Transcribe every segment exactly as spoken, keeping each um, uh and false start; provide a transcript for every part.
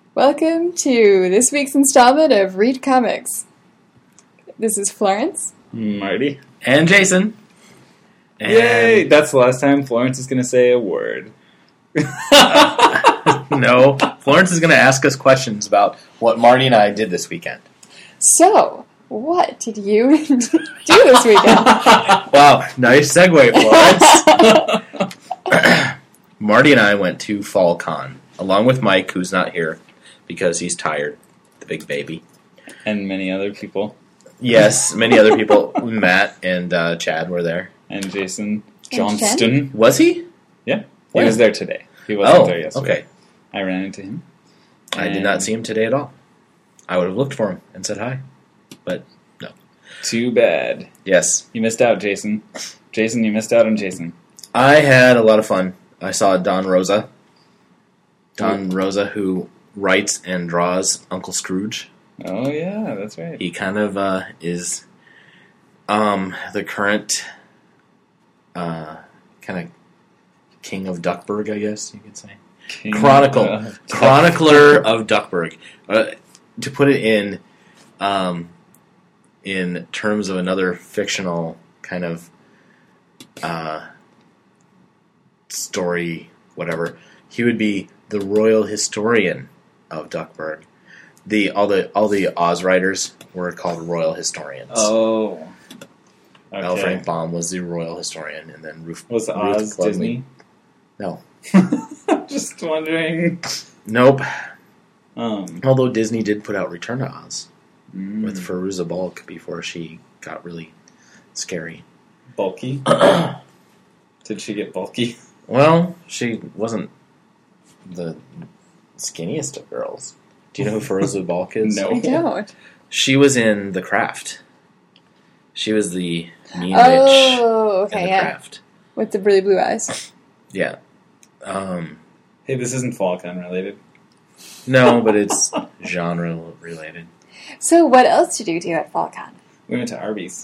Welcome to this week's installment of Read Comics. This is Florence. Marty. And Jason. And Yay! That's the last time Florence is going to say a word. uh, no, Florence is going to ask us questions about what Marty and I did this weekend. So, what did you do this weekend? Wow, nice segue, Florence. Marty and I went to FallCon, along with Mike, who's not here because he's tired, the big baby. And many other people. Yes, many other people. Matt and uh, Chad were there. And Jason Johnston. And was he? Yeah, When? he was there today. He wasn't oh, there yesterday. Okay. I ran into him. I did not see him today at all. I would have looked for him and said hi, but no. Too bad. Yes. You missed out, Jason. Jason, you missed out on Jason. I had a lot of fun. I saw Don Rosa. Don Rosa, who writes and draws Uncle Scrooge. Oh, yeah, that's right. He kind of uh, is um, the current uh, kind of king of Duckburg, I guess you could say. King Chronicle. of Chronicler of Duckburg. Uh, to put it in um, in terms of another fictional kind of uh, story, whatever, he would be the royal historian of Duckburg. The all the all the Oz writers were called royal historians. Oh, okay. L. Frank Baum was the royal historian, and then Ruth was Ruth Oz Clubley. Disney? No, Just wondering. nope. Um, Although Disney did put out Return to Oz mm, with Fairuza Balk before she got really scary. bulky. Did she get bulky? Well, she wasn't the skinniest of girls. Do you know who Fairuza Balk is? No. I don't. She was in The Craft. She was the mean Oh, bitch okay, in The yeah. Craft. With the really blue eyes. Yeah. Um, Hey, this isn't FallCon related. no, but it's genre related. So, what else did you do at FallCon? We went to Arby's.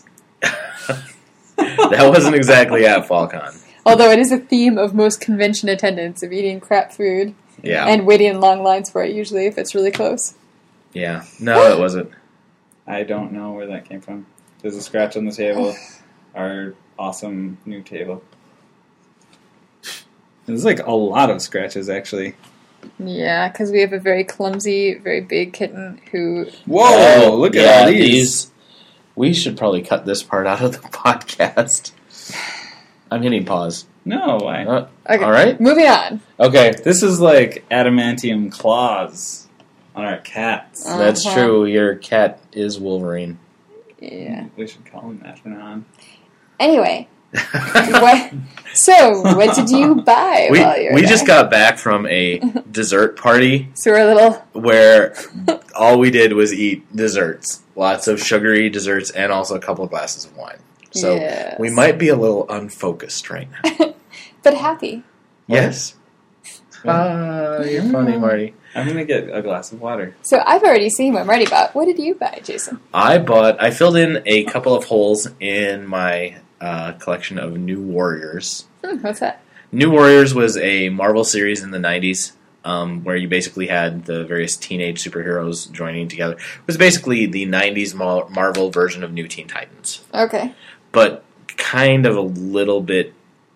That wasn't exactly at FallCon. Although it is a theme of most convention attendance, of eating crap food. Yeah. And waiting in long lines for it, usually, if it's really close. Yeah. No, it wasn't. I don't know where that came from. There's a scratch on the table. Our awesome new table. There's like a lot of scratches, actually. Yeah, because we have a very clumsy, very big kitten who... Whoa! Oh, look yeah, at all these. We should probably cut this part out of the podcast. I'm hitting pause. No, I. Uh, Okay, all right. moving on. Okay. This is like adamantium claws on our cats. Uh. That's Uh-huh. true. Your cat is Wolverine. Yeah. We should call him that from now on. Anyway. what, so, what did you buy we while you were we there? just got back from a dessert party So we're a little... where all we did was eat desserts. Lots of sugary desserts and also a couple of glasses of wine. So Yes. we might be a little unfocused right now. But happy. Yes. Ah, you're funny, Marty. I'm gonna get a glass of water. So I've already seen what Marty bought. What did you buy, Jason? I bought, I filled in a couple of holes in my uh, collection of New Warriors. Hmm, what's that? New Warriors was a Marvel series in the nineties um, where you basically had the various teenage superheroes joining together. It was basically the nineties Mar- Marvel version of New Teen Titans, Okay. but kind of a little bit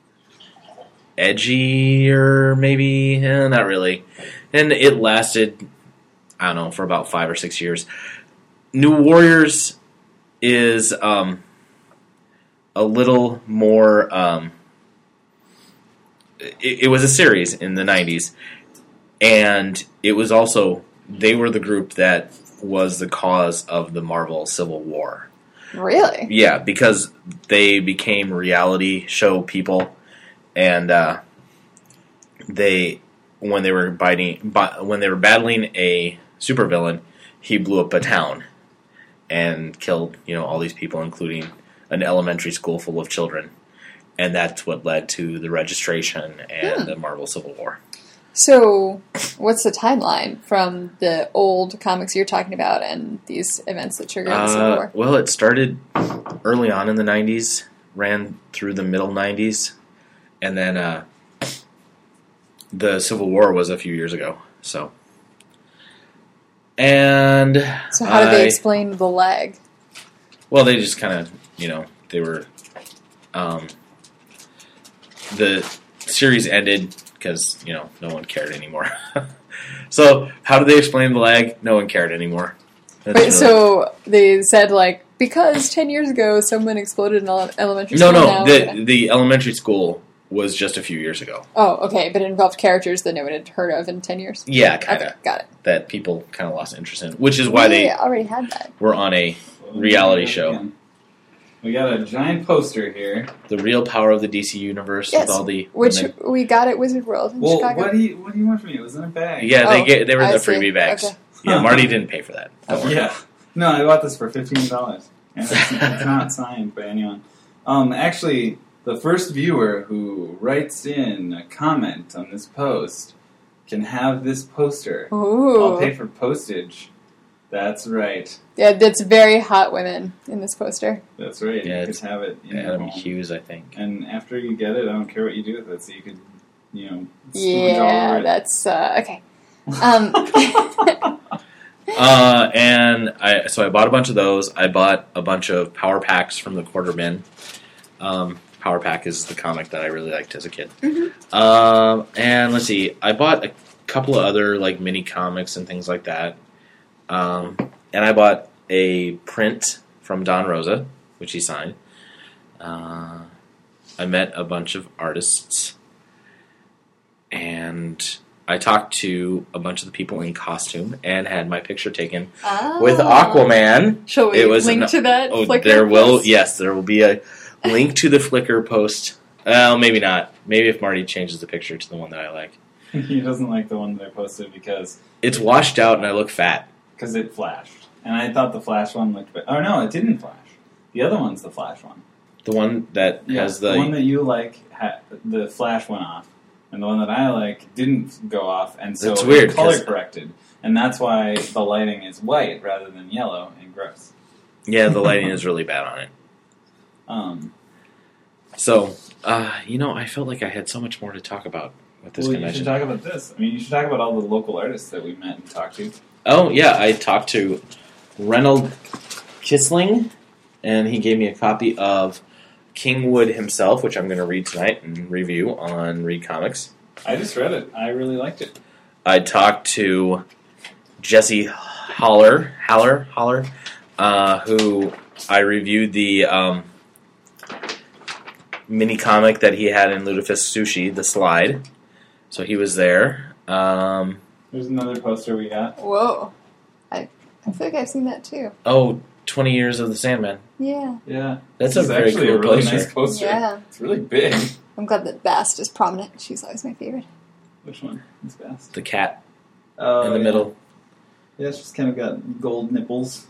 edgier, maybe. Eh, not really. And it lasted, I don't know, for about five or six years. New Warriors is um, a little more... Um, it, it was a series in the nineties, and it was also... They were the group that was the cause of the Marvel Civil War. Really? Yeah, because they became reality show people, and uh, they when they were biting, when they were battling a supervillain, he blew up a town and killed, you know, all these people, including an elementary school full of children, and that's what led to the registration and Hmm. the Marvel Civil War. So, what's the timeline from the old comics you're talking about and these events that triggered the Civil Uh, War? well, it started early on in the nineties, ran through the middle nineties, and then uh, the Civil War was a few years ago. So, And So how did they I- explain the leg? Well, they just kind of, you know, they were. Um, the series ended because, you know, no one cared anymore. So, how did they explain the lag? No one cared anymore. That's Wait, really- so they said, like, because ten years ago someone exploded in ele- elementary No, school. no, now we're the, gonna- the elementary school was just a few years ago. Oh, okay, but it involved characters that no one had heard of in ten years? Yeah, kind of. Okay, got it. That people kind of lost interest in, which is why we they already had that. were on a reality show. We got a giant poster here. The real power of the D C universe Yes, with all the Which when we got at Wizard World in Well, Chicago. what do you what do you want from me? It was in a bag. they, yeah, they Oh, get they were I the see. freebie bags. Okay. Yeah, Huh. Marty didn't pay for that. Don't worry. Yeah. No, I bought this for fifteen dollars, and it's, it's not signed by anyone. Um, actually, the first viewer who writes in a comment on this post can have this poster. Ooh. I'll pay for postage. That's right. Yeah, that's very hot women in this poster. That's right. Yeah, you it's could have it in your Adam home. Hughes, I think. And after you get it, I don't care what you do with it. So you could, you know, smooch all Yeah, over it. that's, uh, okay. Um, Uh, and I so I bought a bunch of those. I bought a bunch of Power Packs from the Quarter Bin. Um, Power Pack is the comic that I really liked as a kid. Mhm. Um, and let's see, I bought a couple of other like mini comics and things like that. Um, and I bought a print from Don Rosa, which he signed. Uh, I met a bunch of artists, and I talked to a bunch of the people in costume and had my picture taken with ah. Aquaman. Shall we It was link an- to that Oh, Flickr there will post? yes, there will be a link to the Flickr post. Well, maybe not. Maybe if Marty changes the picture to the one that I like. He doesn't like the one that I posted because It's washed out and I look fat. because it flashed, and I thought the flash one looked. Be- oh no, it didn't flash. The other one's the flash one. The one that Yeah, has the, the, one that you like, ha- the flash went off, and the one that I like didn't go off, and so That's it weird, color 'cause- corrected, and that's why the lighting is white rather than yellow and gross. yeah, the lighting is really bad on it. Um, So, uh, you know, I felt like I had so much more to talk about with this well, you convention. should talk about this. I mean, you should talk about all the local artists that we met and talked to. Oh, yeah, I talked to Reynold Kisling, and he gave me a copy of Kingwood himself, which I'm going to read tonight and review on Read Comics. I just read it. I really liked it. I talked to Jesse Holler, Haller, Holler, uh, who I reviewed the um, mini comic that he had in Ludafisk Sushi, The Slide. So he was there. Um, There's another poster we got. Whoa. I, I feel like I've seen that too. oh, twenty Years of the Sandman. Yeah. Yeah, That's this a is very actually cool a really poster. nice poster. Yeah. It's really big. I'm glad that Bast is prominent. She's always my favorite. Which one is best? The cat Oh, in the yeah. middle. Yeah, it's just kind of got gold nipples.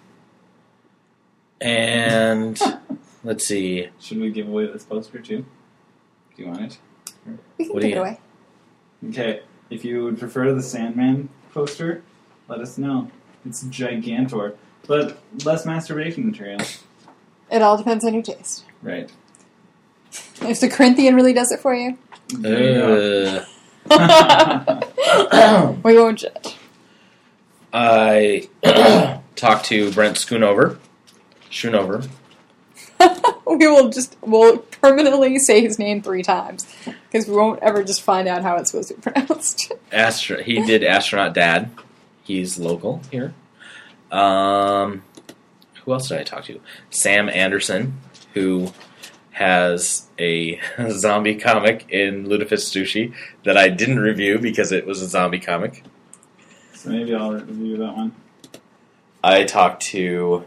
And let's see. Should we give away this poster too? Do you want it? We can What do take it you- away. Okay, if you would prefer the Sandman poster, let us know. It's gigantor, but less masturbation material. It all depends on your taste. Right. If the Corinthian really does it for you, There you Uh, we won't judge. I talked to Brent Schoonover. Schoonover. We will just, we'll permanently say his name three times. Because we won't ever just find out how it's supposed to be pronounced. Astro- he did Astronaut Dad. He's local here. Um, who else did I talk to? Sam Anderson, who has a zombie comic in Ludafisk Sushi that I didn't review because it was a zombie comic. So maybe I'll review that one. I talked to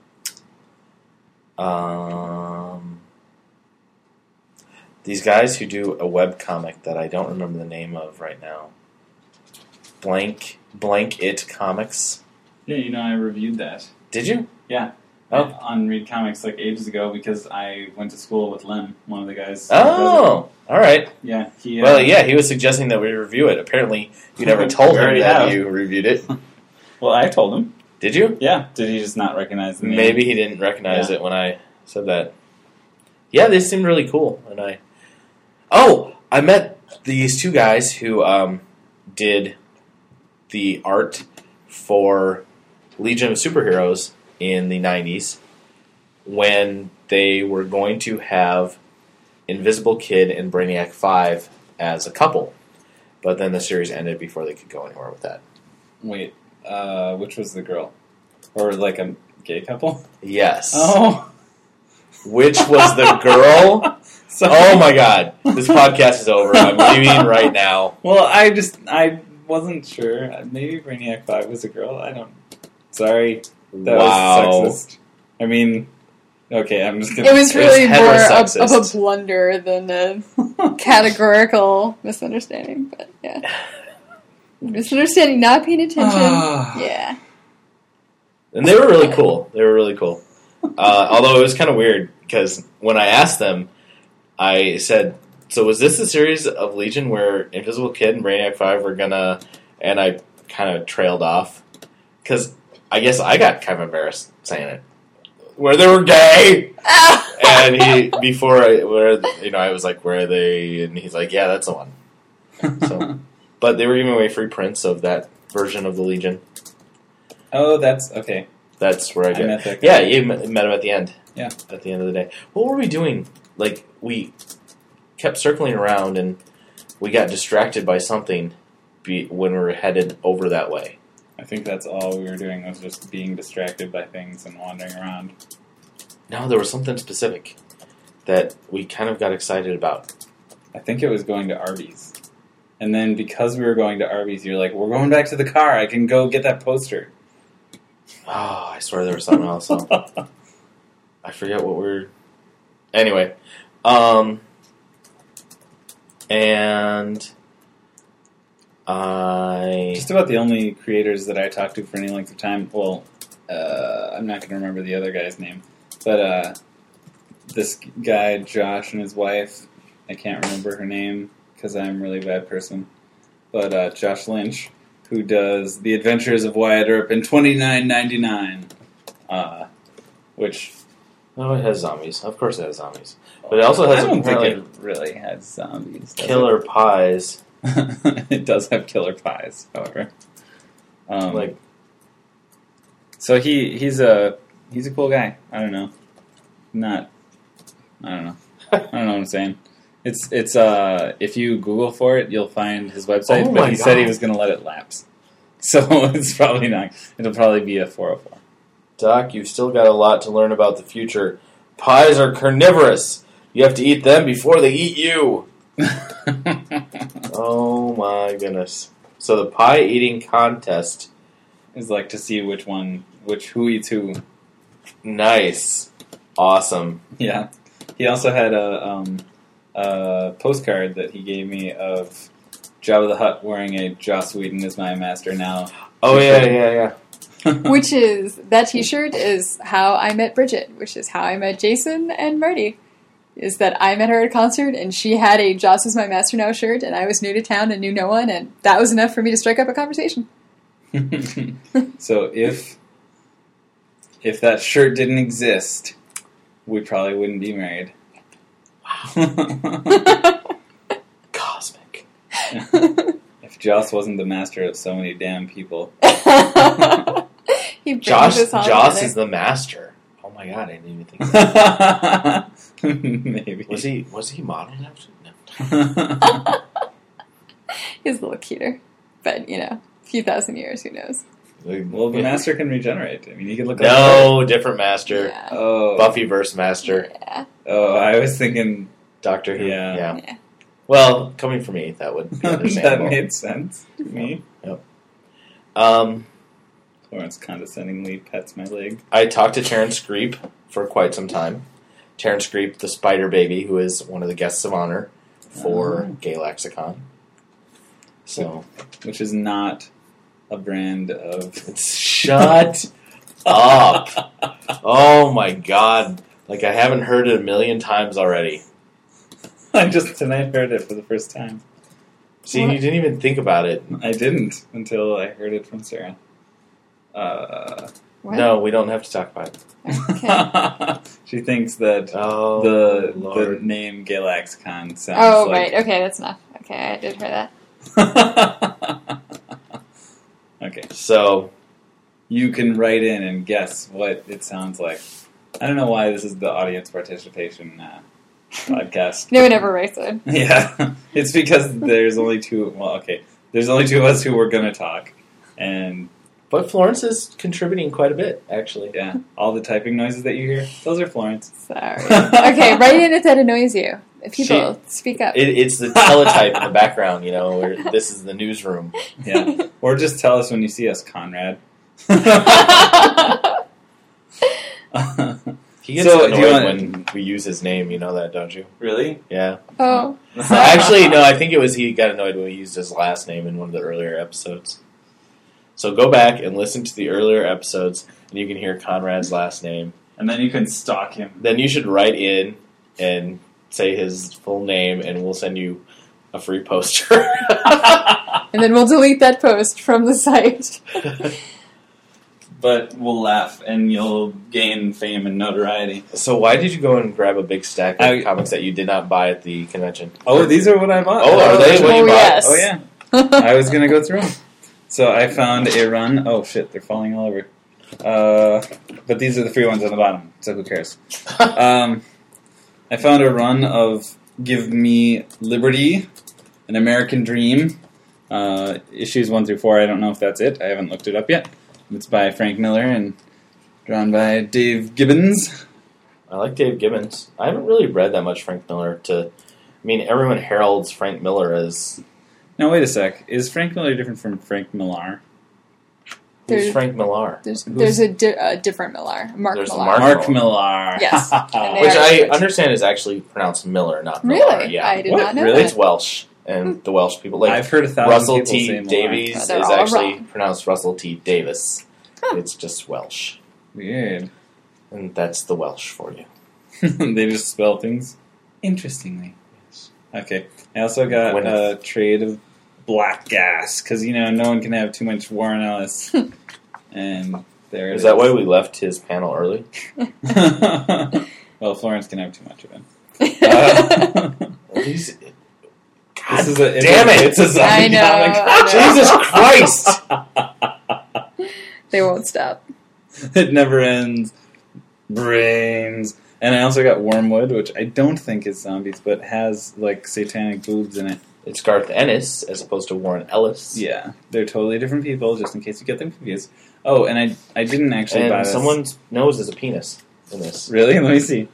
um, these guys who do a web comic that I don't remember the name of right now. Blank Blank It Comics. Yeah, you know, I reviewed that. Did you? Yeah. Oh. On Read Comics like ages ago because I went to school with Lim, one of the guys. Oh, all right. Yeah. He, uh, Well, yeah, he was suggesting that we review it. Apparently, you never told We him already that have. you reviewed it. Well, I told him. Did you? Yeah. Did he just not recognize the name? Maybe he didn't recognize Yeah. it when I said that. Yeah, they seemed really cool, and I. Oh, I met these two guys who um, did the art for Legion of Superheroes in the nineties when they were going to have Invisible Kid and Brainiac five as a couple. But then the series ended before they could go anywhere with that. Wait, uh, which was the girl? Or like a gay couple? Yes. Oh. Which was the girl? Sorry. Oh my god. This podcast is over. I'm leaving right now. Well, I just, I wasn't sure. Maybe Brainiac five was a girl. I don't. Sorry. That Wow. was sexist. I mean, okay, I'm just gonna. It was really It's more of, heterosexist. of a blunder than a categorical misunderstanding. But yeah, misunderstanding, not paying attention. Yeah, And they were really cool. They were really cool. Uh, although it was kind of weird because when I asked them, I said, "So was this the series of Legion where Invisible Kid and Brainiac five were gonna?" And I kind of trailed off because I guess I got kind of embarrassed saying it, where they were gay. And he before I, where you know, I was like, "Where are they?" And he's like, "Yeah, that's the one." So, but they were giving away free prints of that version of the Legion. Oh, that's okay. That's where I I get. met that guy. Yeah, you met met him at the end. Yeah. At the end of the day. What were we doing? Like, we kept circling around and we got distracted by something be, when we were headed over that way. I think that's all we were doing was just being distracted by things and wandering around. No, there was something specific that we kind of got excited about. I think it was going to Arby's. And then because we were going to Arby's, you're like, we're going back to the car. I can go get that poster. Oh, I swear there was something else. I forget what we're... Anyway. Um... And... I... Just about the only creators that I talked to for any length of time. Well, uh, I'm not going to remember the other guy's name. But uh, this guy, Josh, and his wife, I can't remember her name because I'm a really bad person. But uh, Josh Lynch, who does The Adventures of Wyatt Earp in twenty-nine ninety-nine, uh, which... No, it has zombies. Of course it has zombies. But it also has I don't think apparently it really has zombies. does killer pies. it? It does have killer pies, however. Um, Like, so he he's a he's a cool guy. I don't know, not I don't know. I don't know what I'm saying. It's it's uh if you Google for it, you'll find his website. Oh but my he said he God. was going to let it lapse, so it's probably not. It'll probably be a four oh four. Doc, you've still got a lot to learn about the future. Pies are carnivorous. You have to eat them before they eat you. Oh my goodness. So the pie eating contest. Is like to see which one, which who eats who. Nice. Awesome. Yeah. He also had a um, a postcard that he gave me of Jabba the Hutt wearing a Joss Whedon is my master now. Oh, yeah, yeah, yeah. which is that T-shirt is how I met Bridget, which is how I met Jason and Marty. Is that I met her at a concert and she had a Joss is my master now shirt, and I was new to town and knew no one, and that was enough for me to strike up a conversation. So if if that shirt didn't exist, we probably wouldn't be married. Cosmic. If Joss wasn't the master of so many damn people. He brings Josh, us all Joss together. is the master. Oh my god, I didn't even think of that. Maybe. Was he, was he modeled after? No. He's a little cuter, but you know, a few thousand years, who knows? Well, the master can regenerate. I mean, he could look. No, different master. Yeah. Oh, Buffyverse master. Yeah. oh, I was thinking Doctor Who. Yeah. yeah. Yeah. Well, coming from me, that would be that understandable. made sense to me. um, Lawrence condescendingly pets my leg. I talked to Terrence Creep for quite some time. Terrence Creep, the Spider Baby, who is one of the guests of honor for Oh. Gay Lexicon. So, Which is not a brand of. shut up. Oh my god. Like, I haven't heard it a million times already. I just tonight heard it for the first time. See, What? you didn't even think about it. I didn't until I heard it from Sarah. Uh, What? No, we don't have to talk about it. Okay. she thinks that Oh, the the Lord. name Galaxicon sounds Oh, like. right. Okay, that's enough. Okay, I did hear that. Okay. So, you can write in and guess what it sounds like. I don't know why this is the audience participation uh, podcast. No one ever writes it. Yeah, it's because there's only two. Well, okay, there's only two of us who were gonna talk, and But Florence is contributing quite a bit, actually. yeah, all the typing noises that you hear, those are Florence. Sorry. Okay, write in if that annoys you. People, She- speak up. It, it's the teletype in the background, you know, where this is the newsroom. Yeah, or just tell us when you see us, Conrad. He gets So, do you annoyed want- when we use his name, you know that, don't you? Really? Yeah. Oh. Actually, no, I think it was he got annoyed when we used his last name in one of the earlier episodes. So go back and listen to the earlier episodes, and you can hear Conrad's last name. And then you can stalk him. Then you should write in and say his full name, and we'll send you a free poster. And then we'll delete that post from the site. But we'll laugh, and you'll gain fame and notoriety. So why did you go and grab a big stack of I- comics that you did not buy at the convention? Oh, these are what I bought. Oh, are they what you Oh, bought? yes. Oh, yeah. I was going to go through them. So I found a run. Oh, shit, they're falling all over. Uh, but these are the free ones on the bottom, so who cares? um, I found a run of Give Me Liberty, An American Dream, uh, issues one through four. I don't know if that's it. I haven't looked it up yet. It's by Frank Miller and drawn by Dave Gibbons. I like Dave Gibbons. I haven't really read that much Frank Miller to... I mean, everyone heralds Frank Miller as... Now, wait a sec. Is Frank Miller different from Frank Millar? Who's There's- Frank Millar? There's there's a, di- a different Millar. Mark There's Millar. Mark- Mark Millar. Yes. And they Which are I different. understand is actually pronounced Miller, not Millar. Really? Yeah. I did What? not know Really? It's that. Welsh, and the Welsh people... like I've heard a thousand Russell people T. say Millar. Davies Oh, is they're all actually wrong. pronounced Russell T. Davis. Huh. It's just Welsh. Weird. And that's the Welsh for you. They just spell things interestingly. Okay. I also got Gwyneth. a trade of Black Gas, because, you know, no one can have too much Warren Ellis. And there it Is that why we left his panel early? Well, Florence can have too much of him. Uh, Well, he's... God this is a, it's damn a, it! It's a zombie I know, comic. I know. Jesus Christ! They won't stop. It never ends. Brains. And I also got Wormwood, which I don't think is zombies, but has, like, satanic boobs in it. It's Garth Ennis as opposed to Warren Ellis. Yeah, they're totally different people, just in case you get them confused. Oh, and I I didn't actually buy And this. someone's nose is a penis in this. Really? Let me see.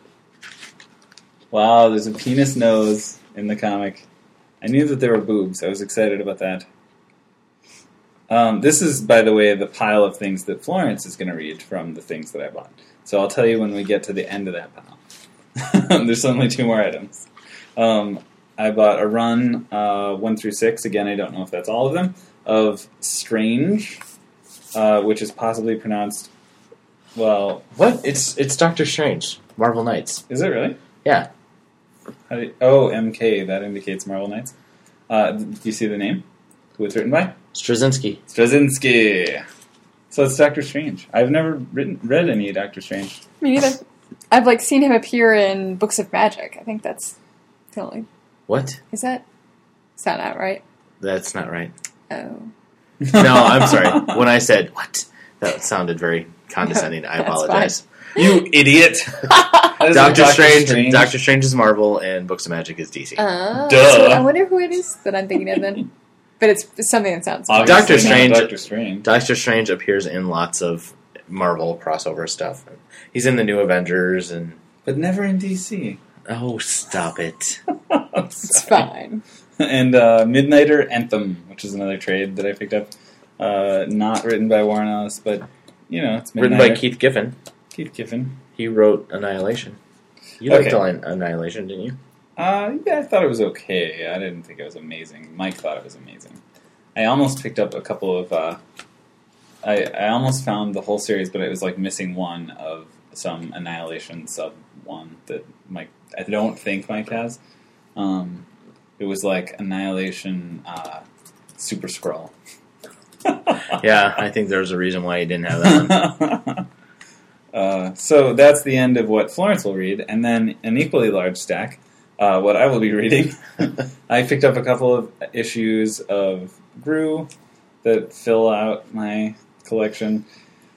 Wow, there's a penis nose in the comic. I knew that there were boobs. I was excited about that. Um, this is, by the way, the pile of things that Florence is going to read from the things that I bought. So I'll tell you when we get to the end of that pile. There's only two more items. Um, I bought a run, uh, one through six. Again, I don't know if that's all of them. Of Strange, uh, which is possibly pronounced, well, What? It's it's Doctor Strange. Marvel Knights. is it really? Yeah. How do you, oh, M K, that indicates Marvel Knights. Uh, do you see the name? Who it's written by? Straczynski. Straczynski. So it's Doctor Strange. I've never written, read any Doctor Strange. Me neither. I've like seen him appear in Books of Magic. I think that's the only. What? Is that? Is that not right? That's not right. Oh. No, I'm sorry. When I said, what? That sounded very condescending. I That's apologize. You idiot! That is Doctor Doctor Strange, Strange. Doctor Strange is Marvel, and Books of Magic is D C. Uh, Duh. so I wonder who it is that I'm thinking of then. But it's, it's something that sounds. Obviously Doctor not Strange- Doctor Strange. Doctor Strange appears in lots of Marvel crossover stuff. He's in the New Avengers, and But never in D C. oh, stop it! I'm It's sorry. fine. And uh, Midnighter Anthem, which is another trade that I picked up. Uh, not written by Warren Ellis, but, you know, it's Midnighter. Written by Keith Giffen. Keith Giffen. He wrote Annihilation. You Okay. liked Annihilation, didn't you? Uh, yeah, I thought it was okay. I didn't think it was amazing. Mike thought it was amazing. I almost picked up a couple of, uh, I, I almost found the whole series, but it was like missing one of some Annihilation sub one that Mike, I don't think Mike has. Um, it was like Annihilation, uh, Super Skrull. Yeah, I think there's a reason why he didn't have that one. uh, so that's the end of what Florence will read, and then an equally large stack, uh, what I will be reading. I picked up a couple of issues of Gru that fill out my collection.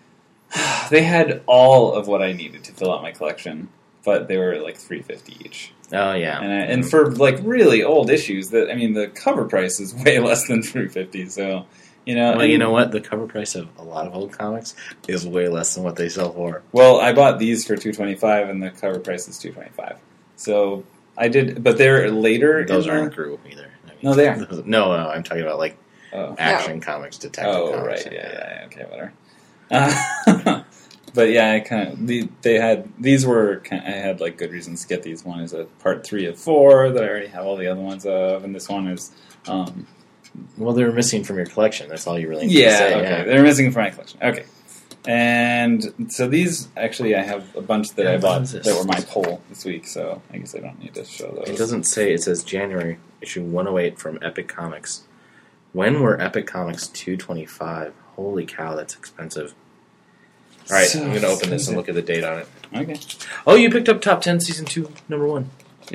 They had all of what I needed to fill out my collection, but they were like three fifty each. Oh yeah, and I, and for like really old issues, that I mean, the cover price is way less than three fifty. So you know, well, and, you know what? The cover price of a lot of old comics is way less than what they sell for. Well, I bought these for two twenty five, and the cover price is two twenty five. So I did, but they're later. Those in aren't the, Gru either. I mean, no, they are. No, no, I'm talking about like Oh, action comics, detective oh comics. right, yeah, yeah, yeah, okay, whatever. Uh, but yeah, I kind of the, they had these were kind I had like good reasons to get these. One is a part three of four that I already have all the other ones of, and this one is. Um, Well, they were missing from your collection. That's all you really need yeah, to say. okay, Yeah, they're missing from my collection. Okay, and so these actually I have a bunch that Yeah, I what bought is this? that were my poll this week. So I guess I don't need to show those. It doesn't say. It says January issue one oh eight from Epic Comics. When were Epic Comics two twenty-five? Holy cow, that's expensive. All right, So I'm going to open this expensive. and look at the date on it. Okay, Oh, you picked up Top ten Season two, Number one.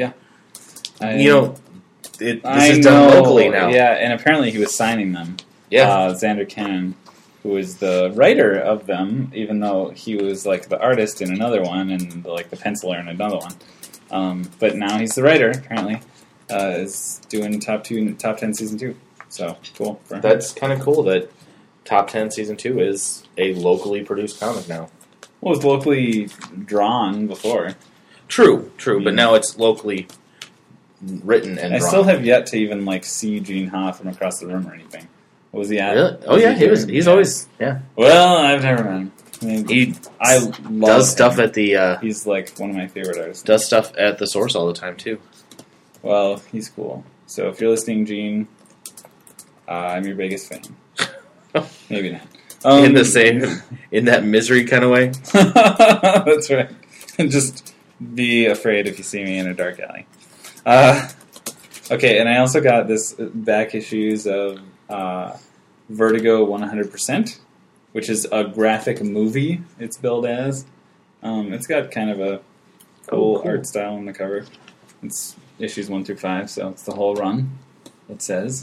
I, You know, it, this I is know, done locally now. Yeah, and apparently he was signing them. Yeah. uh, Xander Cannon, who was the writer of them, even though he was like the artist in another one and like the penciler in another one. Um, but now he's the writer. Apparently, uh, is doing top two, top ten season two. So cool. For him. That's kind of cool that Top ten Season two is a locally produced comic now. well, it was locally drawn before. True, true, but Mm. now it's locally written and I drawn. still have yet to even like see Gene Ha from across the room or anything. What was he at? Really? Oh Was yeah, he was. here? He's Yeah. always yeah. Well, I've never met him. I mean, He I love does him. stuff at the uh, He's like one of my favorite artists. does stuff at the Source all the time too. Well, he's cool. So if you're listening, Gene, uh, I'm your biggest fan. Maybe not. Um, in the same, in that misery kind of way. That's right. Just be afraid if you see me in a dark alley. Uh, okay, and I also got this back issues of uh, Vertigo one hundred percent, which is a graphic movie it's billed as. Um, it's got kind of a cool, Oh, cool. art style on the cover. It's issues one through five, so it's the whole run, it says.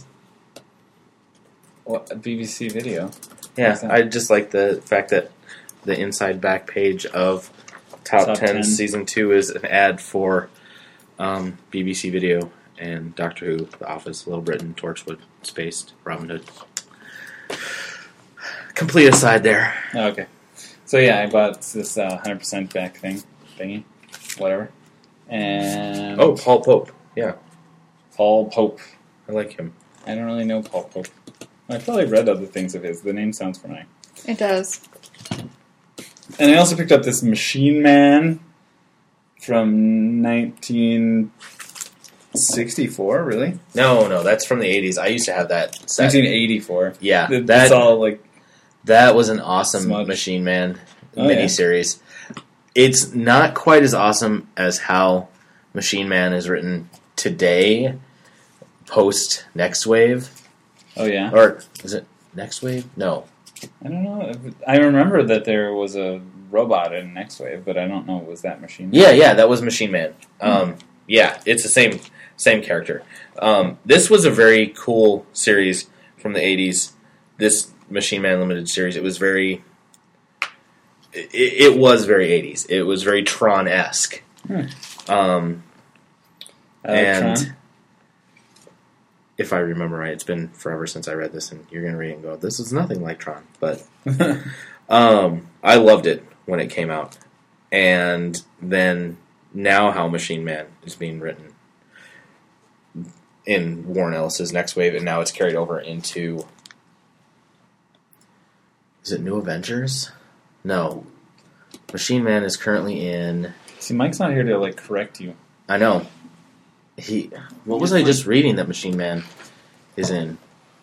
What, a B B C video. Yeah, What's that? I just like the fact that the inside back page of Top, Top ten, ten. Season two is an ad for um, B B C Video and Doctor Who, The Office, Little Britain, Torchwood, Spaced, Robin Hood. Complete aside there. Oh, okay. So yeah, I bought this uh, one hundred percent back thing, thingy, whatever. And Oh, Paul Pope. Paul Pope. I like him. I don't really know Paul Pope. I probably read other things of his. The name sounds familiar. It does. And I also picked up this Machine Man from nineteen sixty-four. Really? No, no, that's from the eighties. I used to have that set. nineteen eighty-four. Yeah, It's that all like that was an awesome Smudge. Machine Man Oh, yeah. miniseries. It's not quite as awesome as how Machine Man is written today, post Next Wave. oh yeah. Or is it Next Wave? No. I don't know. I remember that there was a robot in Next Wave, but I don't know. Was that Machine Man? Yeah, yeah, that was Machine Man. Um, yeah, it's the same same character. Um, this was a very cool series from the eighties. This Machine Man Limited series. It was very. It, it was very eighties. It was very Tron-esque. Hmm. Um, I like and Tron. if I remember right, it's been forever since I read this, and you're going to read it and go, this is nothing like Tron. But um, I loved it when it came out. And then now how Machine Man is being written in Warren Ellis's Next Wave, and now it's carried over into... Is it New Avengers? No. Machine Man is currently in... See, Mike's not here to like correct you. I know. He. What was I just reading that Machine Man is in?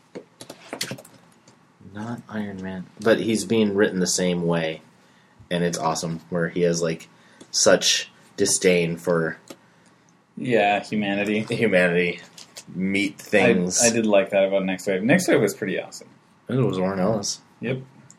Not Iron Man, but he's being written the same way, and it's awesome. Where he has like such disdain for Yeah, humanity. humanity, meat things. I, I did like that about Next Wave. Next Wave was pretty awesome. It was Warren Ellis. Yep.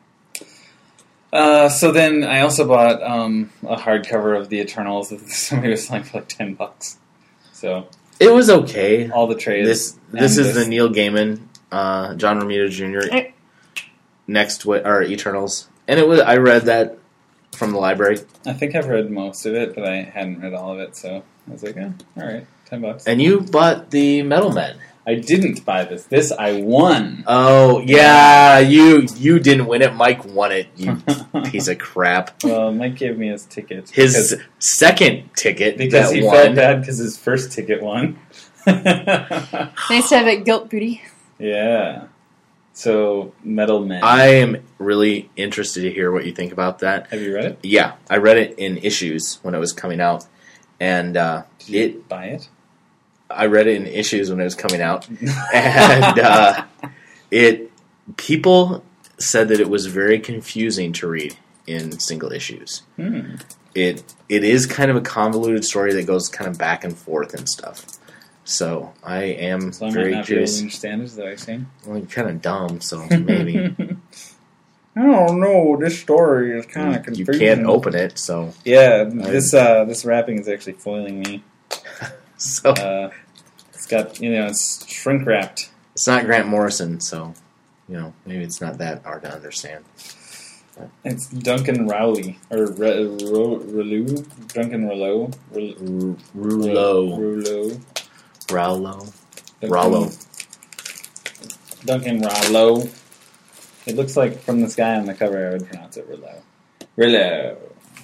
Uh, so then I also bought um, a hardcover of the Eternals that somebody was selling for like ten bucks. So It was okay. all the trades. This this and is the Neil Gaiman, uh, John Romita Junior Eh. next wi- or Eternals, and it was I read that from the library, I think I've read most of it, but I hadn't read all of it, so I was like, eh, all right, ten bucks. and you bought the Metal Men. I didn't buy this. This I won. Oh yeah, you you didn't win it. Mike won it. You piece of crap. Well, Mike gave me his ticket. His because, second ticket because that he won. felt bad because his first ticket won. Nice to have it guilt booty. Yeah. So, Metal Men. I am really interested to hear what you think about that. Have you read it? Yeah, I read it in issues when it was coming out, and uh, Did you it. buy it? I read it in issues when it was coming out, and uh, it people said that it was very confusing to read in single issues. Hmm. It it is kind of a convoluted story that goes kind of back and forth and stuff. So I am So I might very not be able to curious. understand it, is that what you're saying? Well, you're kind of dumb, so maybe I don't know. This story is kind of you confusing. can't open it. So Yeah, this uh, this wrapping is actually foiling me. so Uh, it's got, you know, it's shrink wrapped. it's not Grant Morrison. So you know maybe it's not that hard to understand. It's Duncan Rowley or Re- Ro- Rouleau, Duncan Rouleau, Rouleau, Rouleau, Rouleau, Rouleau, Duncan- Rollo. Duncan Rouleau. It looks like from this guy on the cover, I would pronounce it Rouleau. Rouleau.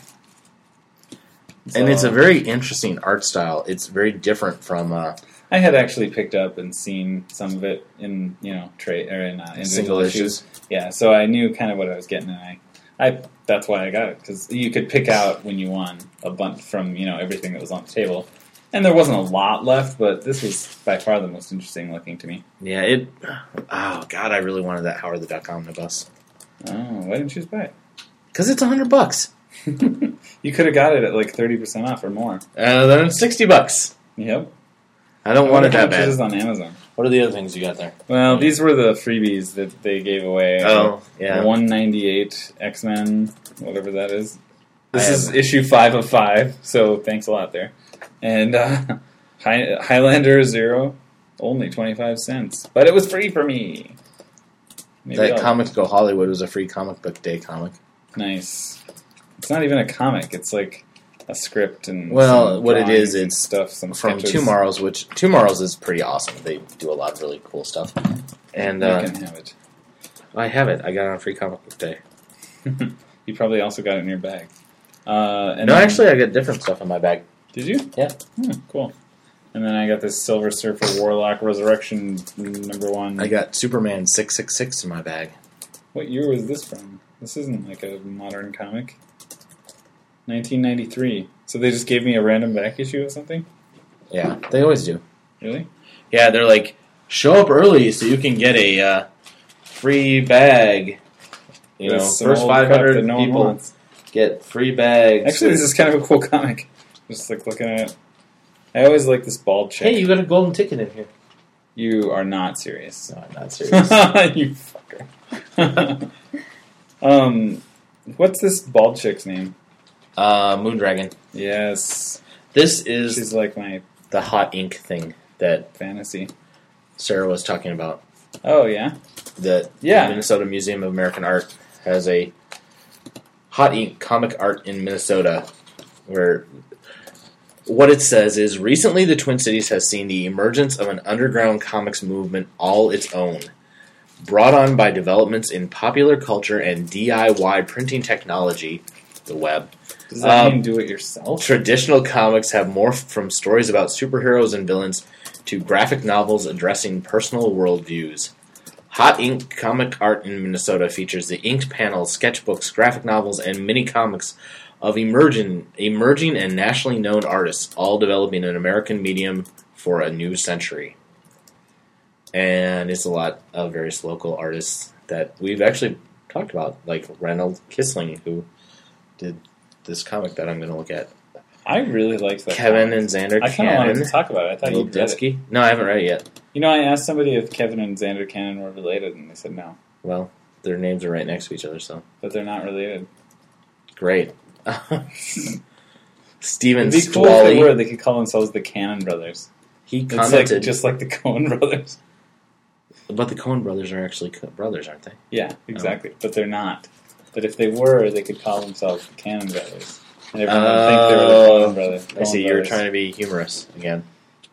And it's a So, very interesting art style. It's very different from uh, I had actually picked up and seen some of it in, you know, trade or in uh, individual single issues. issues. Yeah, so I knew kind of what I was getting, and I, I that's why I got it, because you could pick out when you won a bunch from, you know, everything that was on the table. And there wasn't a lot left, but this was by far the most interesting looking to me. Yeah, it. Oh God, I really wanted that Howard the Duck omnibus Oh, why didn't you just buy it? because it's a hundred bucks. You could have got it at like thirty percent off or more. Uh, then it's sixty bucks. Yep. I don't want it How that much bad. is on Amazon? What are the other things you got there? Well, these were the freebies that they gave away. Oh, yeah. one ninety-eight X-Men, whatever that is. This I is have- issue five of five, so thanks a lot there. And uh, High, Highlander Zero, only twenty-five cents. But it was free for me. Maybe That I'll- Comics Go Hollywood was a free comic book day comic. Nice. It's not even a comic, it's like a script and Well, some what it is, drawings and it's stuff, some From sketches. Tomorrow's, which Tomorrow's is pretty awesome. They do a lot of really cool stuff. And You uh, can have it. I have it. I got it on free comic book day. You probably also got it in your bag. Uh, and No, then- actually, I got different stuff in my bag. Did you? Yeah. Hmm, cool. And then I got this Silver Surfer Warlock Resurrection number one. I got Superman six six six in my bag. What year was this from? This isn't like a modern comic. nineteen ninety-three. So they just gave me a random back issue of something? Yeah, they always do. Really? Yeah, they're like, show up early so you can get a uh, free bag. You know, There's some first old crap five hundred that no one people wants. get free bags. Actually, this is kind of a cool comic. Just like looking at it. I always like this bald chick. Hey, you got a golden ticket in here. You are not serious. No, I'm not serious. You fucker. um, what's this bald chick's name? uh, Moondragon. Yes. This is She's like my the hot ink thing that fantasy. Sarah was talking about. Oh, yeah? That Yeah. the Minnesota Museum of American Art has a hot ink comic art in Minnesota where what it says is, recently the Twin Cities has seen the emergence of an underground comics movement all its own. Brought on by developments in popular culture and D I Y printing technology, the web, Does that Um, mean do it yourself? traditional comics have morphed from stories about superheroes and villains to graphic novels addressing personal worldviews. Hot ink comic art in Minnesota features the inked panels, sketchbooks, graphic novels, and mini comics of emerging, emerging and nationally known artists, all developing an American medium for a new century. And it's a lot of various local artists that we've actually talked about, like Reynold Kisling, who did this comic that I'm going to look at. I really liked that. Kevin comic. and Xander I kind of wanted Cannon. to talk about it. I thought you read it. Lubitsky. No, I haven't read it yet. You know, I asked somebody if Kevin and Xander Cannon were related, and they said no. Well, their names are right next to each other, so But they're not related. great. Steven It'd be cool if they were. Squally. They could call themselves the Cannon Brothers. He It's commented. like, just like the Coen Brothers. But the Coen brothers are actually co- brothers, aren't they? Yeah, exactly. Oh. But they're not. But if they were, they could call themselves the Cannon Brothers. And everyone would think they were the Coen brothers. I see, you're trying to be humorous again.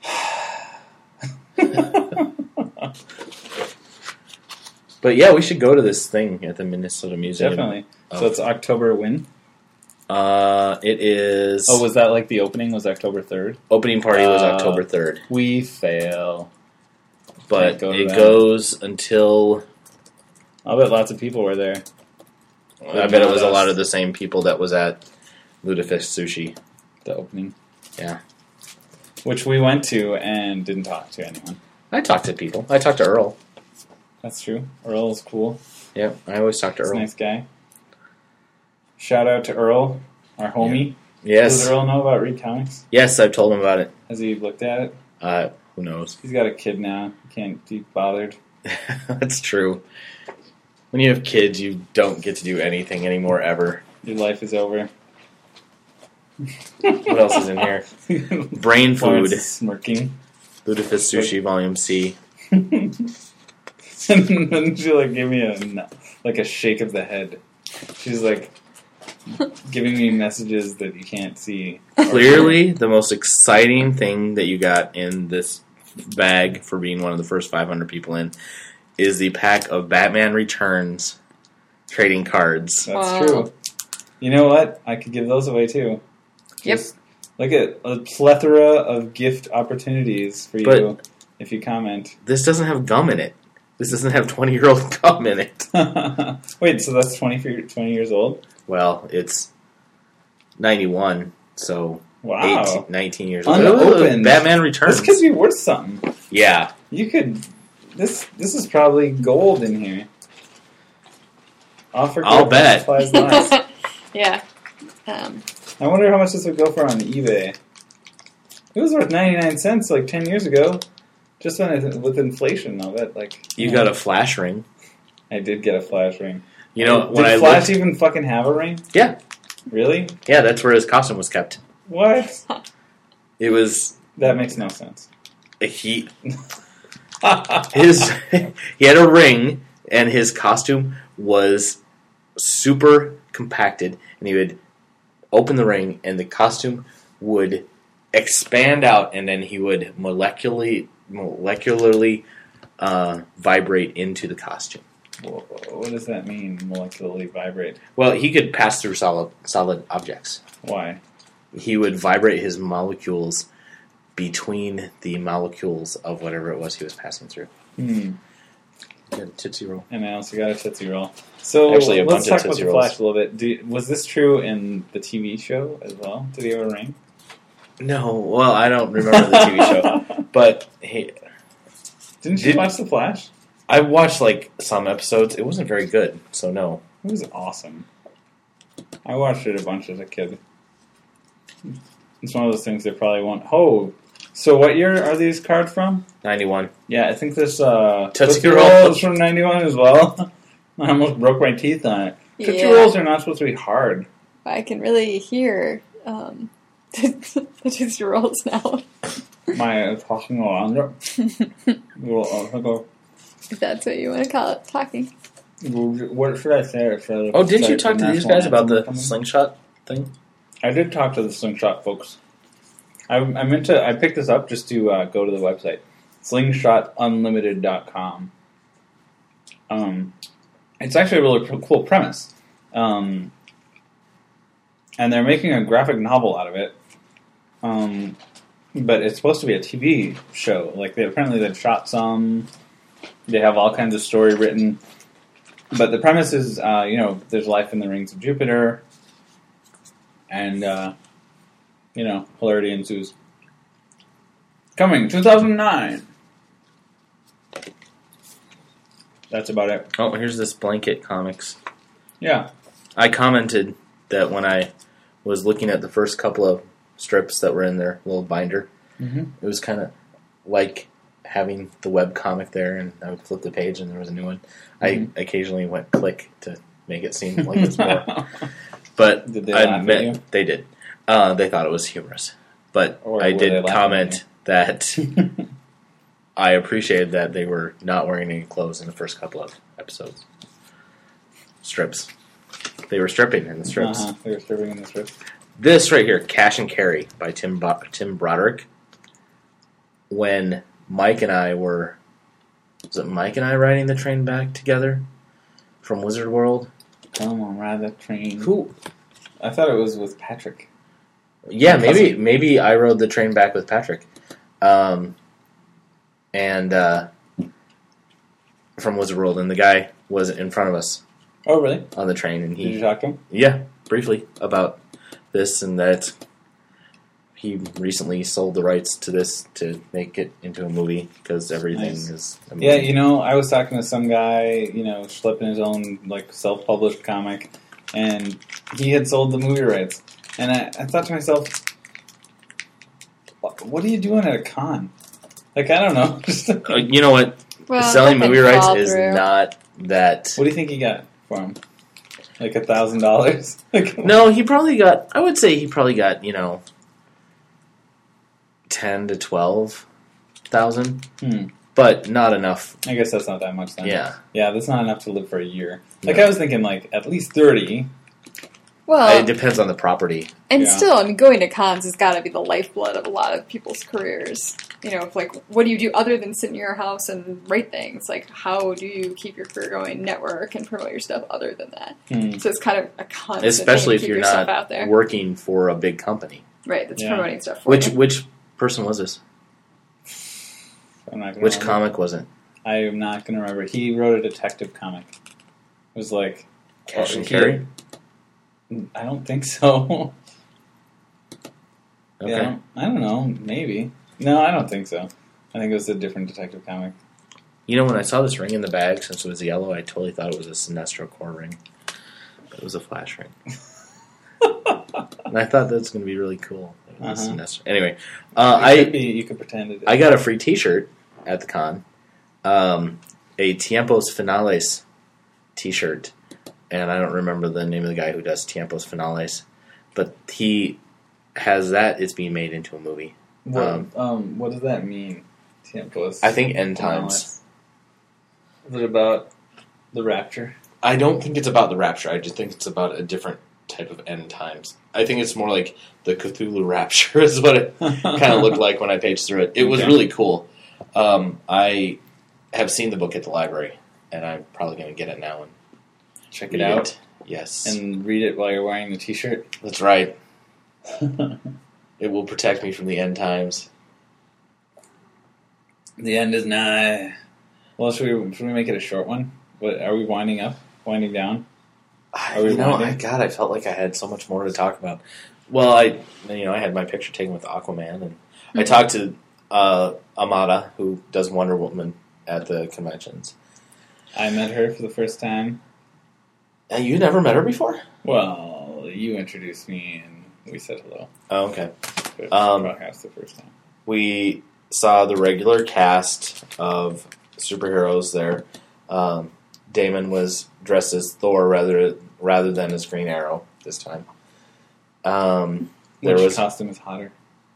But yeah, we should go to this thing at the Minnesota Museum. Definitely. Oh. So it's October when? Uh, it is... Oh, was that like the opening was October third? Opening party was uh, October third. We fail. But go it that. goes until... I'll bet lots of people were there. I bet it was a lot of the same people that was at Ludafish Sushi. The opening. Yeah. Which we went to and didn't talk to anyone. I talked to people. I talked to Earl. That's true. Earl's cool. Yep, I always talk to He's Earl. a nice guy. Shout out to Earl, our homie. Yes. Does Earl know about Read Comics? Yes, I've told him about it. Has he looked at it? Uh, who knows? He's got a kid now. He can't be bothered. That's true. When you have kids, you don't get to do anything anymore, ever. Your life is over. What else is in here? Brain food. Lawrence is smirking. Ludafish Sushi Volume C. And then she like gave me a like a shake of the head. She's like giving me messages that you can't see. Clearly, the most exciting thing that you got in this bag for being one of the first five hundred people in is the pack of Batman Returns trading cards. That's Wow. true. You know what? I could give those away too. Yep. Just look at a plethora of gift opportunities for you But- if you comment. This doesn't have gum in it. This doesn't have twenty-year-old gum in it. Wait, so that's twenty, for, twenty years old? Well, it's ninety-one, so Wow. eighteen, nineteen years old. Unopened. Batman Returns. This could be worth something. Yeah. You could... This this is probably gold in here. Offer I'll good, bet. supplies last. Yeah. Um, I wonder how much this would go for on eBay. It was worth ninety-nine cents like ten years ago. Just when it, with inflation, I'll bet. Like, You got a flash ring. I did get a flash ring. You know, Did when I Flash looked... even fucking have a ring? Yeah. Really? Yeah, that's where his costume was kept. What? It was... That makes no sense. He... his he had a ring, and his costume was super compacted, and he would open the ring, and the costume would expand out, and then he would molecularly molecularly uh, vibrate into the costume. Whoa, what does that mean, molecularly vibrate? Well, he could pass through solid solid objects. Why? He would vibrate his molecules between the molecules of whatever it was he was passing through. Hmm. He had a Tootsie Roll. And I also got a Tootsie Roll. So Actually, a let's bunch talk of about the Tootsie Rolls. Flash a little bit. Do, was this true in the T V show as well? Did he have a ring? No, well, I don't remember the T V show, but he, Didn't you Did- watch The Flash? I watched like some episodes. It wasn't very good, so no. It was awesome. I watched it a bunch as a kid. It's one of those things they probably won't. Oh, so what year are these cards from? ninety-one. Yeah, I think this uh, Tootsie Tootsie Roll. Roll is from ninety-one as well. I almost broke my teeth on it. Tootsie Yeah. Rolls are not supposed to be hard. I can really hear um, the Tootsie Rolls now. My talking around it. If that's what you want to call it, talking. What should I say? Should I Oh, didn't you start talk the to these national guys about the anthem coming? slingshot thing? I did talk to the Slingshot folks. I, I meant to. I picked this up just to uh, go to the website, slingshot unlimited dot com. Um, it's actually a really pr- cool premise, um, and they're making a graphic novel out of it. Um, but it's supposed to be a T V show. Like they apparently they've shot some. They have all kinds of story written. But the premise is, uh, you know, there's life in the rings of Jupiter. And, uh, you know, hilarity ensues. Coming, two thousand nine. That's about it. Oh, here's this Blanket Comics. Yeah. I commented that when I was looking at the first couple of strips that were in their little binder, Mm-hmm. it was kind of like having the web comic there, and I would flip the page and there was a new one. Mhm. I occasionally went click to make it seem like it's more. But Did they I laugh at admit you? they did. Uh, they thought it was humorous. But Or I were they did laughing comment that I appreciated that they were not wearing any clothes in the first couple of episodes. Strips. They were stripping in the strips. Uh-huh. They were stripping in the strips. This right here, Cash and Carry by Tim Bo- Tim Broderick. When Mike and I were... Was it Mike and I riding the train back together from Wizard World? Come on, ride that train. Who? I thought it was with Patrick. Yeah, My maybe cousin. maybe I rode the train back with Patrick. Um, and uh, from Wizard World, and the guy was in front of us Oh, really? on the train, and Did you he, talk to him? yeah, briefly about this and that. He recently sold the rights to this to make it into a movie because everything Nice. is a movie. Yeah, you know, I was talking to some guy, you know, schlepping his own, like, self-published comic, and he had sold the movie rights. And I, I thought to myself, what, what are you doing at a con? Like, I don't know. Just, Uh, you know what? Well, Selling nothing movie rights fall is through. not that. what do you think he got for him? Like a thousand dollars? Like, No, he probably got. I would say he probably got, you know, ten to twelve thousand, Hmm. but not enough. I guess that's not that much then. Yeah, Yeah, that's not enough to live for a year. Like, No. I was thinking, like, at least thirty. Well, it depends on the property. and Yeah. still, I mean, going to cons has got to be the lifeblood of a lot of people's careers. You know, like, what do you do other than sit in your house and write things? Like, how do you keep your career going, network, and promote your stuff other than that? Hmm. So it's kind of a constant Especially thing to if keep you're your stuff not out there. working for a big company. Right, that's Yeah. promoting stuff for Which you. which person was this? I'm not gonna Which remember. comic was it? I am not going to remember. He wrote a detective comic. It was like... Cash and he- Carry? I don't think so. Okay. Yeah, I don't know. Maybe. No, I don't think so. I think it was a different detective comic. You know, when I saw this ring in the bag, since it was yellow, I totally thought it was a Sinestro core ring. But it was a flash ring. And I thought that was going to be really cool. It was Uh-huh. Sinestro. Anyway, uh, It I... could be, you could pretend it is. I got a free T-shirt at the con, um, a Tiempos Finales T-shirt, and I don't remember the name of the guy who does Tiempos Finales, but he has that. It's being made into a movie. What, um, um, what does that mean? Tiempos. I think End Times. Is it about the rapture? I don't think it's about the Rapture. I just think it's about a different type of End Times. I think it's more like the Cthulhu Rapture is what it kind of looked like when I paged through it. It was Okay. really cool. Um, I have seen the book at the library, and I'm probably going to get it now and Check it read out it. Yes, and read it while you're wearing the T-shirt. that's right. It will protect me from the end times. The end is nigh. Well, should we should we make it a short one? What are we winding up? Winding down? Are we you know, winding? I, God, I felt like I had so much more to talk about. Well, I, you know, I had my picture taken with Aquaman, and I Mhm. talked to uh, Amada, who does Wonder Woman at the conventions. I met her for the first time. And you never met her before? Well, you introduced me and we said hello. Oh, okay. But Um, perhaps the first time. We saw the regular cast of superheroes there. Um, Damon was dressed as Thor rather rather than as Green Arrow this time. Um, there Which was costume is hotter?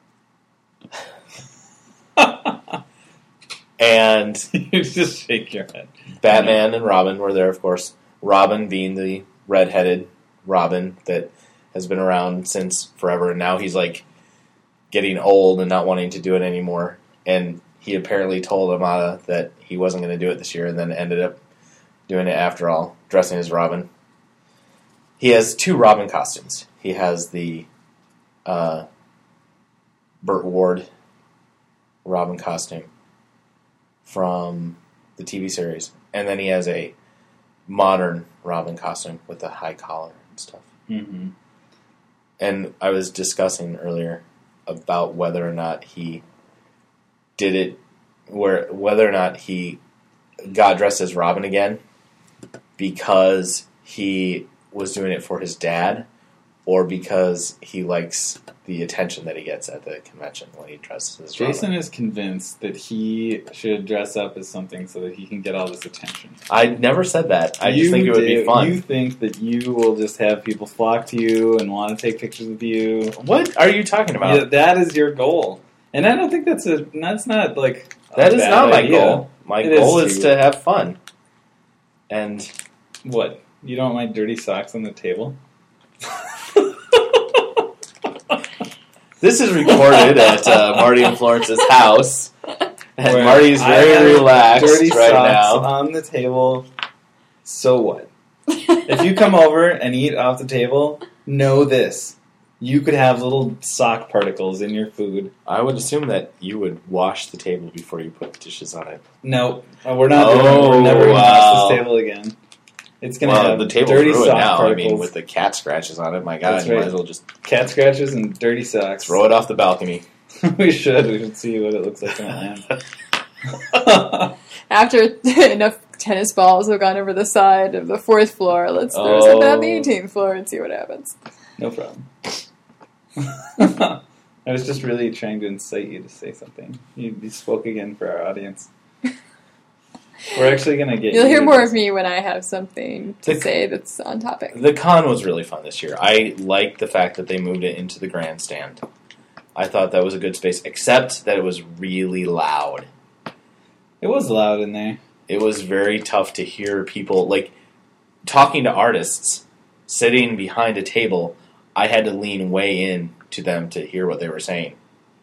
and You just shake your head. Batman and Robin were there, of course. Robin being the redheaded Robin that has been around since forever, and now he's like getting old and not wanting to do it anymore. And he apparently told Amada that he wasn't going to do it this year, and then ended up doing it after all, dressing as Robin. He has two Robin costumes. He has the uh, Burt Ward Robin costume from the T V series, and then he has a modern Robin costume with a high collar and stuff. Mm-hmm. And I was discussing earlier about whether or not he did it, where whether or not he got dressed as Robin again because he was doing it for his dad, or because he likes the attention that he gets at the convention when he dresses as Jason Robin. is convinced that he should dress up as something so that he can get all this attention. I never said that. I You just think it would be do- fun. You think that you will just have people flock to you and want to take pictures with you. What are you talking about? Yeah, that is your goal. And I don't think that's a that's not like a That is bad not my idea. goal. My It goal is is too. to have fun. And What? You don't want dirty socks on the table? this is recorded at uh, Marty and Florence's house. And Where Marty's I very have relaxed dirty right socks now. on the table. So what? If you come over and eat off the table, know this. You could have little sock particles in your food. I would assume that you would wash the table before you put dishes on it. No, uh, we're not doing it. Oh, We're never going to wow. wash this table again. It's going to Well, have the table's dirty ruined sock now. particles, I mean, with the cat scratches on it, my God, That's you might right. as well just cat scratches and dirty socks. throw it off the balcony. we should. We should see what it looks like when it lands. After enough tennis balls have gone over the side of the fourth floor, let's throw something on the Oh. eighteenth floor and see what happens. No problem. I was just really trying to incite you to say something. You, you spoke again for our audience. We're actually going to get You'll you hear to more just- of me when I have something to The- say that's on topic. The con was really fun this year. I liked the fact that they moved it into the grandstand. I thought that was a good space, except that it was really loud. It was loud in there. It was very tough to hear people, like, talking to artists, sitting behind a table. I had to lean way in to them to hear what they were saying.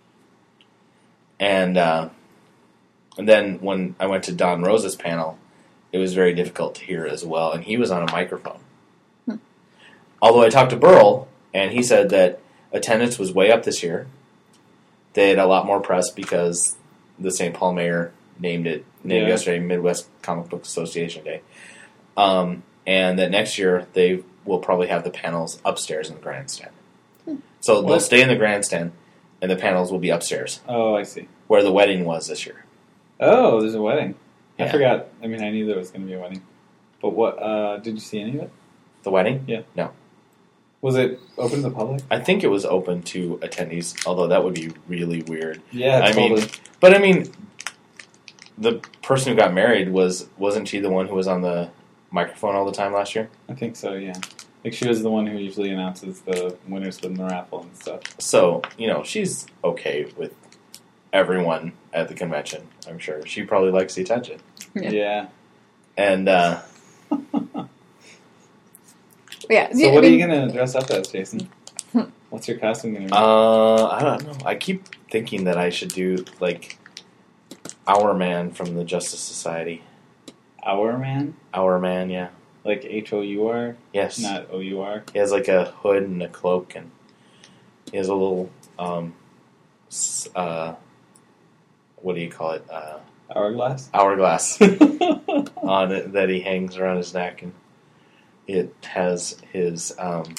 And, uh, and then when I went to Don Rosa's panel, it was very difficult to hear as well, and he was on a microphone. Hmm. Although I talked to Burl, and he said that attendance was way up this year. They had a lot more press because the Saint Paul mayor named it named Yeah. yesterday Midwest Comic Book Association Day, um, and that next year they will probably have the panels upstairs in the grandstand. Hmm. So they'll What? stay in the grandstand, and the panels will be upstairs Oh, I see. where the wedding was this year. Oh, there's a wedding. I Yeah. forgot. I mean, I knew there was going to be a wedding. But what, uh, did you see any of it? The wedding? Was it open to the public? I think it was open to attendees, although that would be really weird. Yeah, I totally. mean, but I mean, the person who got married was wasn't she the one who was on the microphone all the time last year? I think so, yeah. Like, she was the one who usually announces the winners of the raffle and stuff. So you know she's okay with everyone at the convention. I'm sure she probably likes the attention. Yeah. Yeah. And uh, Yeah. So yeah, what I are mean, you going to dress up as, Jason? Hmm. What's your costume going to be? uh, I don't know. I keep thinking that I should do like Our Man from the Justice Society. Our Man? Our Man, yeah, Like H O U R, yes. not O U R? He has like a hood and a cloak, and he has a little, um, s- uh, what do you call it? Uh, Hourglass? hourglass on it that he hangs around his neck, and it has his um,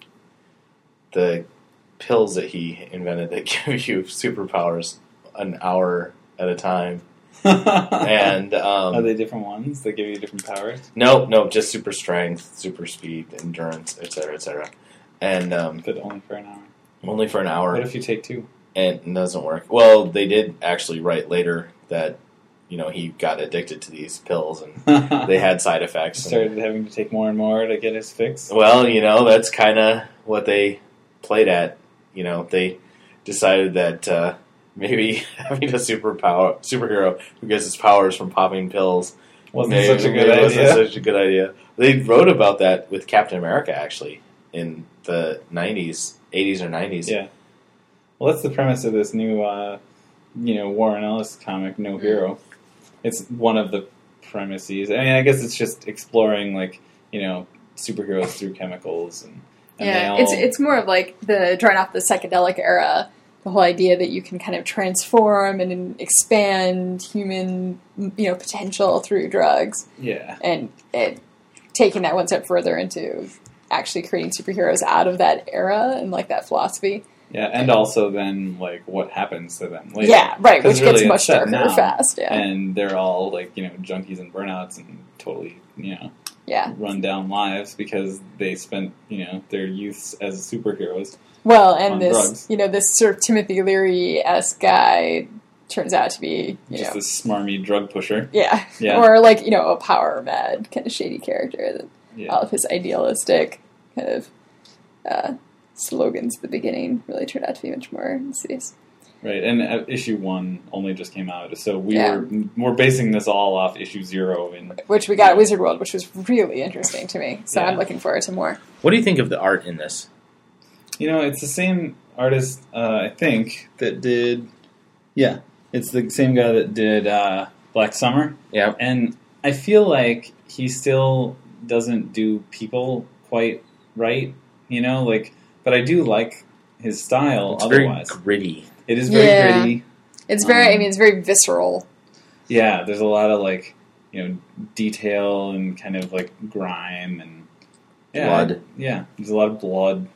the pills that he invented that give you superpowers an hour at a time. And um, Are they different ones that give you different powers? no, no, just super strength, super speed, endurance, et cetera, et cetera, and um, But only for an hour. only for an hour. What if you take two? And it doesn't work. Well, they did actually write later that, you know, he got addicted to these pills and they had side effects. And, Started having to take more and more to get his fix. well, you know, that's kind of what they played at. You know, they decided that uh, maybe having a superpower superhero who gets his powers from popping pills Wasn't maybe, such a good maybe wasn't idea. such a good idea. They wrote about that with Captain America, actually, in the nineties, eighties or nineties. Yeah. Well, that's the premise of this new, uh, you know, Warren Ellis comic, No Hero. It's one of the premises. I mean, I guess it's just exploring, like, you know, superheroes through chemicals and, and they yeah, all, it's it's more of like the drawing off the psychedelic era. The whole idea that you can kind of transform and expand human, you know, potential through drugs, yeah, and it, taking that one step further into actually creating superheroes out of that era and like that philosophy. yeah, and also then like what happens to them later. Yeah, right, 'Cause which really gets it's much set darker now, fast. Yeah, and they're all like you know junkies and burnouts and totally you know yeah. run down lives because they spent you know their youths as superheroes. Well, and on this, drugs. you know, this sort of Timothy Leary-esque guy turns out to be, you Just know, a smarmy drug pusher. yeah, Yeah. or like you know a power mad kind of shady character that Yeah. all of his idealistic kind of uh, slogans at the beginning really turned out to be much more insidious. Right, and uh, issue one only just came out, so we Yeah. were we're basing this all off issue zero. And Which we got at Wizard World, which was really interesting to me. So Yeah. I'm looking forward to more. What do you think of the art in this? you know, it's the same artist, uh, I think, that did. Yeah, it's the same guy that did uh, Black Summer. Yeah. And I feel like he still doesn't do people quite right, you know, like, but I do like his style It's very otherwise. gritty. It is very Yeah. gritty. It's very, I Um, mean, it's very visceral. Yeah, there's a lot of, like, you know, detail and kind of, like, grime and... Yeah, Blood. Yeah, there's a lot of blood.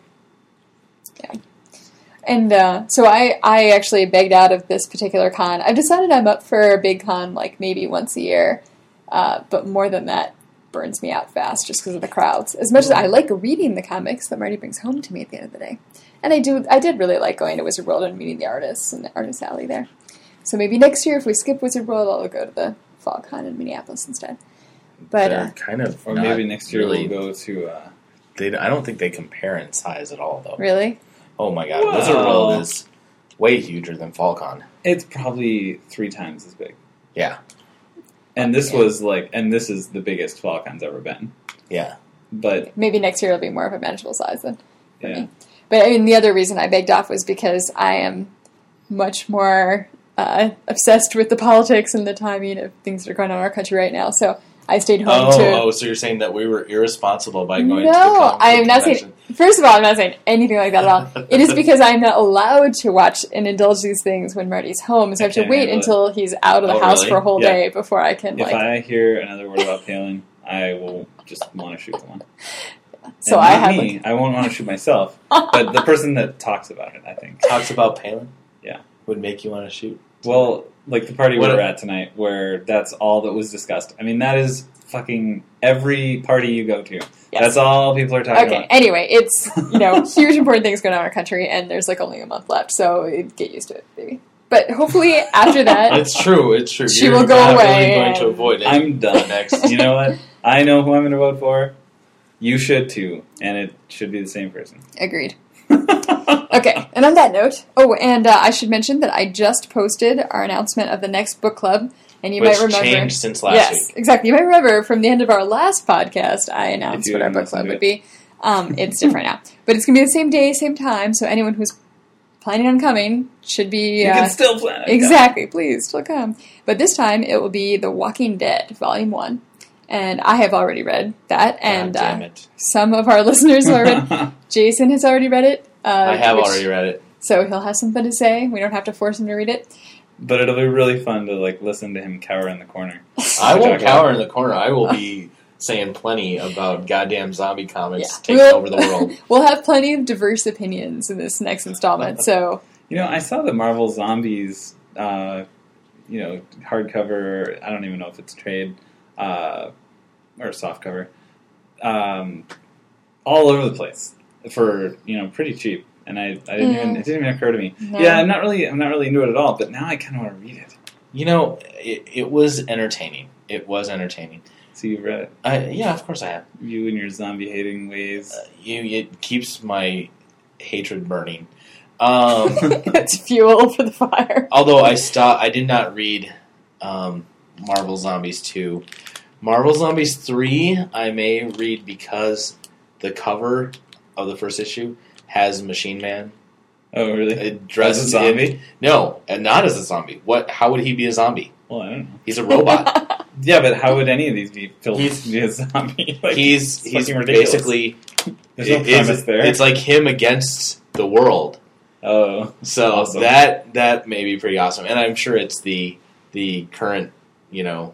And uh, so I, I actually begged out of this particular con. I've decided I'm up for a big con, like maybe once a year. Uh, but more than that burns me out fast just because of the crowds. As much as I like reading the comics that Marty brings home to me at the end of the day. And I do, I did really like going to Wizard World and meeting the artists and the Artist Alley there. So maybe next year, if we skip Wizard World, I'll go to the Fall Con in Minneapolis instead. But They're uh, kind of Or not maybe next year really, we'll go to... Uh, They, I don't think they compare in size at all, though. really? Oh my god, Whoa. Wizard World is way huger than FallCon. it's probably three times as big. Yeah, And this Yeah. was, like... And this is the biggest FalCon's ever been. yeah. But, Maybe next year it'll be more of a manageable size then. For yeah. me. But I mean, the other reason I begged off was because I am much more uh, obsessed with the politics and the timing of things that are going on in our country right now. So I stayed home Oh, to. oh, so you're saying that we were irresponsible by going no, to the comic I book am not convention. saying. First of all, I'm not saying anything like that at all. It is because I'm not allowed to watch and indulge these things when Marty's home. So I have to can't wait handle it. until he's out of the Oh, house really? for a whole Yeah. day before I can If like. I hear another word about Palin, I will just want to shoot someone. so And I not have. me. Like, I won't want to shoot myself, but the person that talks about it, I think. Talks about Palin? Yeah. Would make you want to shoot? Well, like the party we What- were at tonight, where that's all that was discussed. I mean, that is fucking every party you go to. Yes. That's all people are talking Okay. about. Anyway, it's you know huge important things going on in our country, and there's like only a month left, so get used to it, baby. But hopefully after that, It's true, it's true. She You're will go not away really going to and- avoid it. I'm done. Next. You know what? I know who I'm going to vote for. You should too, and it should be the same person. agreed. Okay, and on that note, oh, and uh, I should mention that I just posted our announcement of the next book club, and you Which might remember. changed since last yes, week. exactly. You might remember from the end of our last podcast, I announced If you what our hadn't book club listened would to be. Um, it's different now, but it's going to be the same day, same time. So anyone who's planning on coming should be You uh, can still plan it. exactly. Please still come, but this time it will be The Walking Dead, Volume One, and I have already read that, and God damn uh, it. some of our listeners have read. Jason has already read it. Uh, I have which- already read it. So he'll have something to say. We don't have to force him to read it. But it'll be really fun to like listen to him cower in the corner. I Talk won't about- cower in the corner. I will be saying plenty about goddamn zombie comics Yeah. taking We'll- over the world. We'll have plenty of diverse opinions in this next installment. So You know, I saw the Marvel Zombies, uh, you know, hardcover. I don't even know if it's trade uh, or softcover, um, all over the place for you know pretty cheap. And I, I didn't even it didn't even occur to me. No. Yeah, I'm not really I'm not really into it at all. But now I kind of want to read it. You know, it, it was entertaining. It was entertaining. So you've read it. I, yeah, of course I have. You and your zombie hating ways. Uh, you, it keeps my hatred burning. Um, it's fuel for the fire. although I stopped, I did not read um, Marvel Zombies two. Marvel Zombies three, I may read because the cover of the first issue has Machine Man. Oh, really? It dressed As a zombie? in- no, and not as a zombie. What? How would he be a zombie? Well, I don't know. He's a robot. Yeah, but how would any of these be filled He's- to be a zombie? Like, he's it's he's fucking ridiculous. basically There's no it- it's, premise there. it's like him against the world. Oh, So awesome. that that may be pretty awesome, and I'm sure it's the the current you know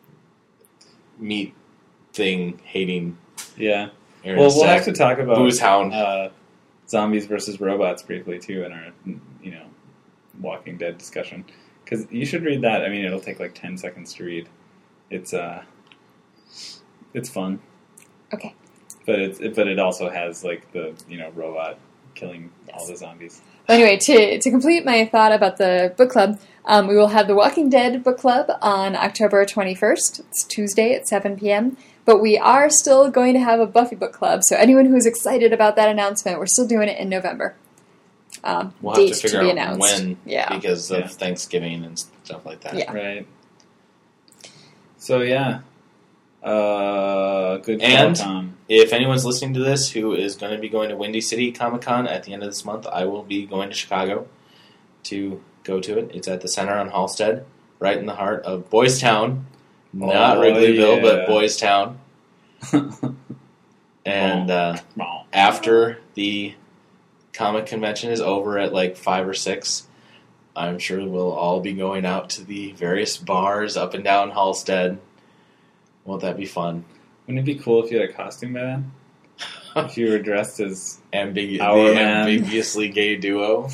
meat thing hating. yeah. Aaron Well, we'll Stack, have to talk about Booze Hound. uh, zombies versus robots briefly too in our you know Walking Dead discussion because you should read that. I mean, it'll take like ten seconds to read. It's uh, it's fun. Okay. But it's it, but it also has like the you know robot killing all the zombies. Anyway, to to complete my thought about the book club, um, we will have the Walking Dead book club on October twenty-first. It's Tuesday at seven p.m. But we are still going to have a Buffy book club, so anyone who's excited about that announcement, we're still doing it in November. um, We'll have date to to, figure be out announced. when Yeah. because of Yeah. Thanksgiving and stuff like that. Yeah. Right. So yeah. Uh, good call, And- Tom. If anyone's listening to this who is going to be going to Windy City Comic Con at the end of this month, I will be going to Chicago to go to it. It's at the Center on Halstead, right in the heart of Boys Town. Not Oh, Wrigleyville, yeah. but Boys Town. And uh, after the comic convention is over at like five or six, I'm sure we'll all be going out to the various bars up and down Halstead. Won't that be fun? Wouldn't it be cool if you had a costume by then? If you were dressed as Ambigu- Our the man. ambiguously gay duo.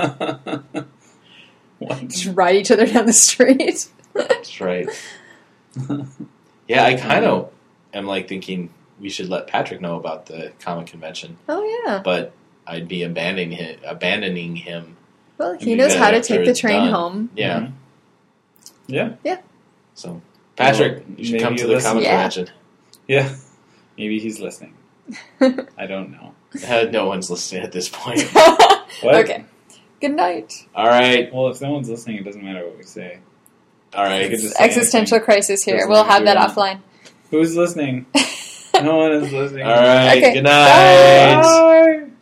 what? Just ride each other down the street. That's right. Yeah, I kind of am like thinking we should let Patrick know about the comic convention, Oh yeah. but I'd be abandoning him. Abandoning him. Well, And he do knows that how to after take the it's train done. home. Yeah. Mhm. Yeah. So Patrick, Well, you should maybe come to you the listen. comic Yeah. convention. Yeah. Maybe he's listening. I don't know. Uh, no one's listening at this point. What? Okay. Good night. All right, Well, if no one's listening, it doesn't matter what we say. all right. could just- Existential crisis here. Doesn't We'll matter have who that it is. offline. Who's listening? No one is listening. All right. Okay. Good night. Bye. Bye.